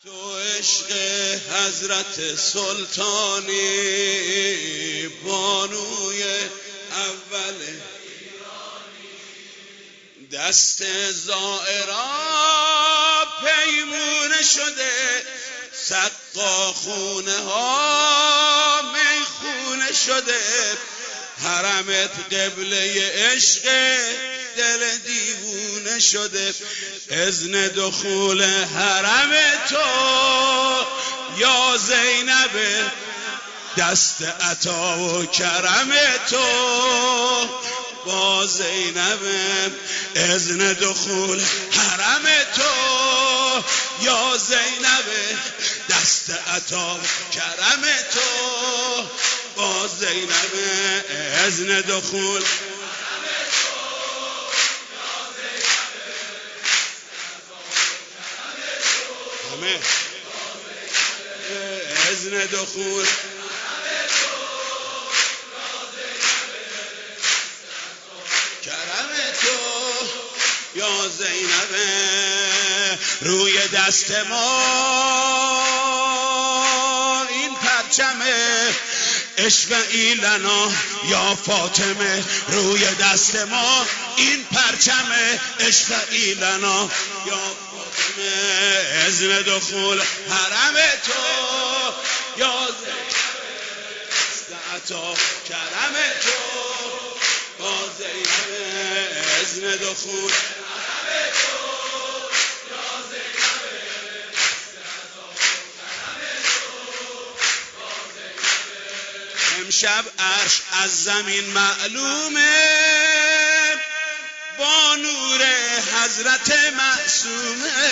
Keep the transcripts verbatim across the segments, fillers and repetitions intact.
تو عشق حضرت سلطانی بانوی اول دست زائرا پیمونه شده، سقا خونه ها میخونه شده، حرمت قبله عشق دل دیوونه شده. اذن دخول حرم تو یا زینب، دست عطا و کرم تو با زینب. اذن دخول حرم تو یا زینب، دست عطا و کرم تو با زینب. اذن دخول همه اذن دخول کرم تو یا زینب. روی دست ما این پرچمه، اشفعی لنا یا فاطمه. روی دست ما این پرچمه، اشفعی لنا یا فاطمه. اذن دخول حرم تو یا زینب، دست عطا کرم تو با زینب. اذن دخول حرم تو یا زینب، دست عطا کرم تو با زینب. امشب عرش از زمین معلومه، با نور حضرت معصومه.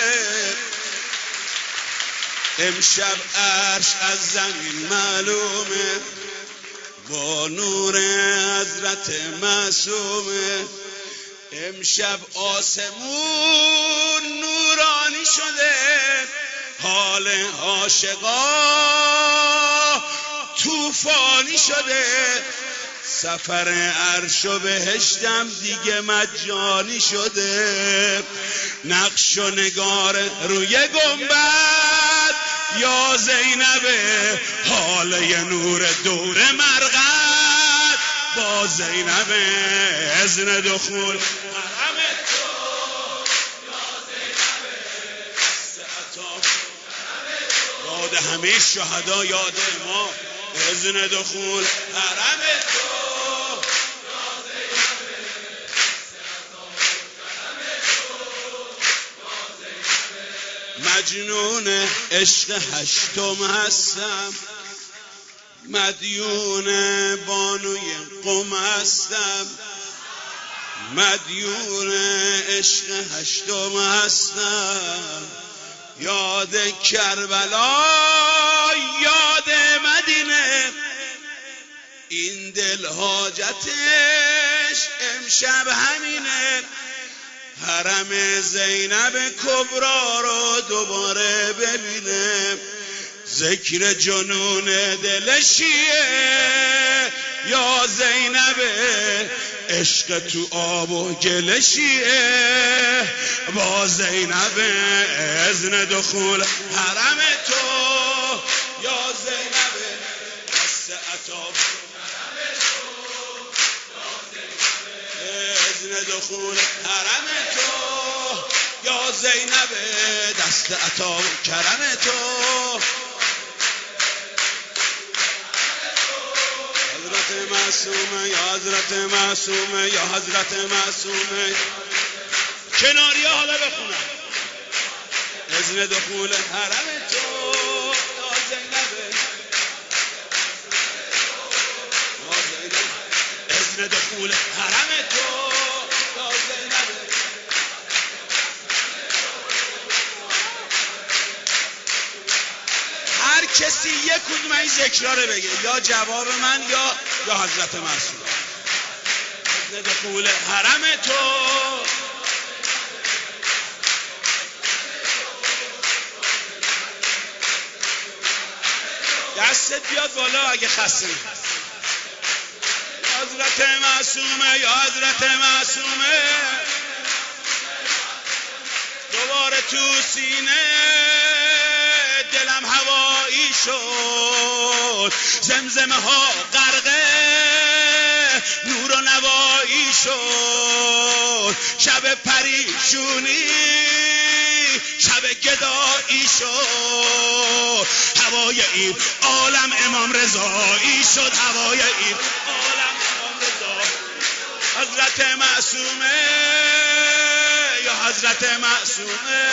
امشب عرش از زمین معلومه، با نور حضرت معصومه. امشب آسمون نورانی شده، حال عاشقا طوفانی شده. سفر عرش و بهشتم دیگه مجانی شده. نقش و نگار روی گنبد یا زینب، حاله نور دور مرقد با زینب. اذن دخول حرم تو یا زینب، دست عطا کرم تو. یاد همه شهدا، یاد ما. اذن دخول حرم تو یا زینب، دست عطا کرم تو با زینب. مجنون عشق هشتم هستم، مدیون بانوی قم هستم. مدیون عشق هشتم هستم، یاد کربلا یاد مدینه. این دل حاجتش امشب همینه، حرم زینب کبرا رو دوباره ببینه. ذکر جنون دلشیه یا زینب، عشق تو آب و گلشیه با زینب. اذن دخول حرم تو یا زینب، دست عطا کرم تو یا زینب. اذن دخول حرم تو یا زینب، دست عطا کرم تو. حضرت معصومه یا حضرت معصومه یا حضرت معصومه. کناری ها حالا بخونم. اذن دخول حرم تو یا زینب، یا زینب. اذن دخول حرم تو یا زینب. هر کسی یک کدوم این ذکراره بگه، یا جواب من یا یا حضرت معصوم. اذن دخول حرم تو دستت بیاد بالا اگه خسته. حضرت معصومه یا حضرت معصومه، دوباره تو سینه شد، زمزمه ها غرقه نور و نوایی شد، شب پریشونی شب گدایی شد، هوای این عالم امام رضایی شد، هوای این عالم امام رضایی. حضرت معصومه یا حضرت معصومه،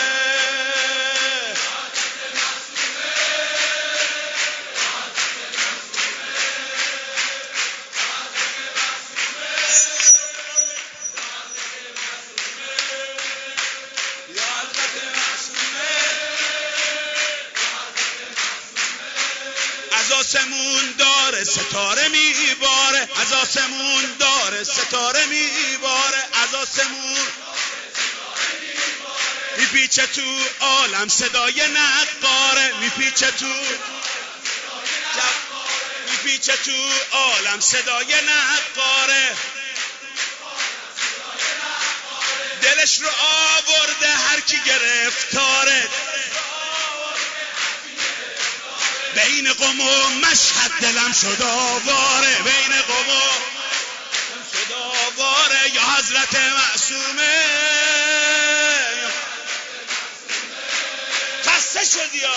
از آسمون داره ستاره میباره، از آسمون داره ستاره میباره، از آسمون میپیچه تو عالم صدای نقاره، میپیچه تو میپیچه تو عالم صدای نقاره، دلش رو آورده هر کی گرفتاره، بین قم و مشهد دلم شد آواره، بین قم و شد آواره، یا حضرت معصومه خسته شد یا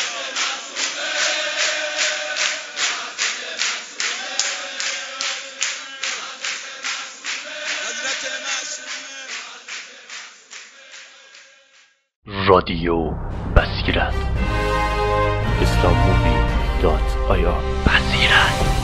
حضرت معصومه. رادیو بصیرت اسلام مووی دات آیا بصیرت.